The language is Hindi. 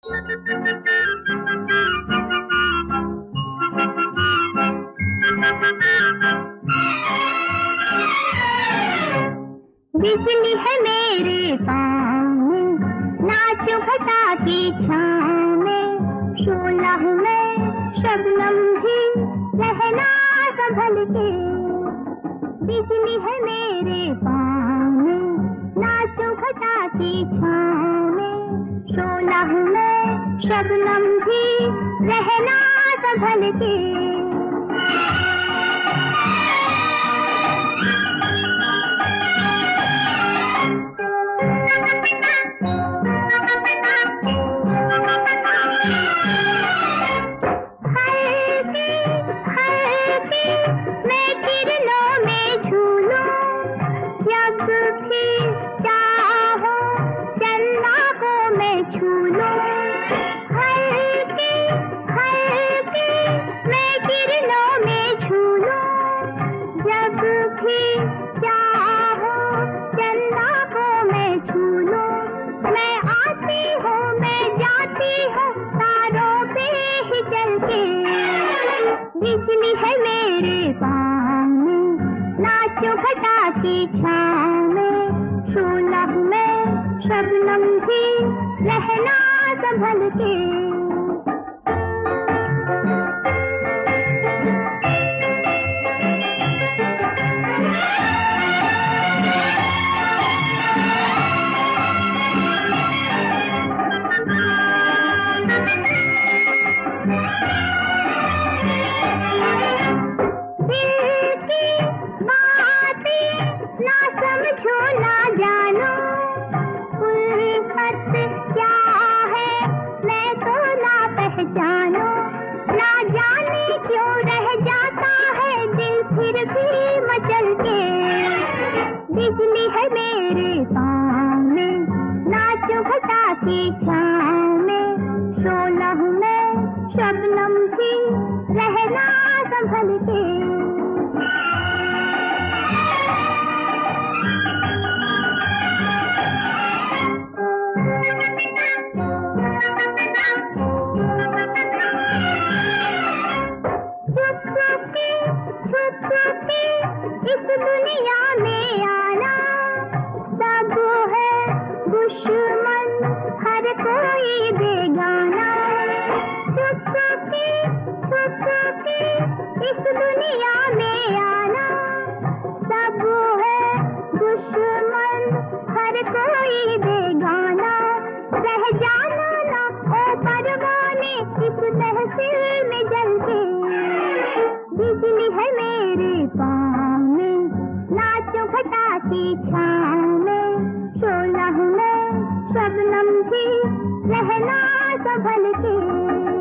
बिजली है मेरे पाँव में, नाचो घटा की छाँव में, शोला हूँ मैं शबनम भी, रहना संभल के। बिजली है मेरे पाँव में, नाचो घटा की छाँव में, शोला हूँ मैं शबनम भी, रहना संभल के। बिजली है मेरे पाँव में, नाचो घटा की छाँव में, शोला हूँ मैं शबनम भी, रहना संभल के। बिजली है मेरे पाँव में, नाचो घटा की छाँव में, शोला हूँ मैं शबनम भी, रहना संभल के। इस दुनिया में आना, सब है दुश्मन, हर कोई बेगाना। छुप-छुपी इस दुनिया में आना, सब है दुश्मन, हर कोई बेगाना। रह जाना ना ओ परवाने, इस तहसील में जल के। बिजली है मेरे पाँव में, नाचो घटा की छाँव में, शोला हूँ मैं शबनम भी, रहना संभल के।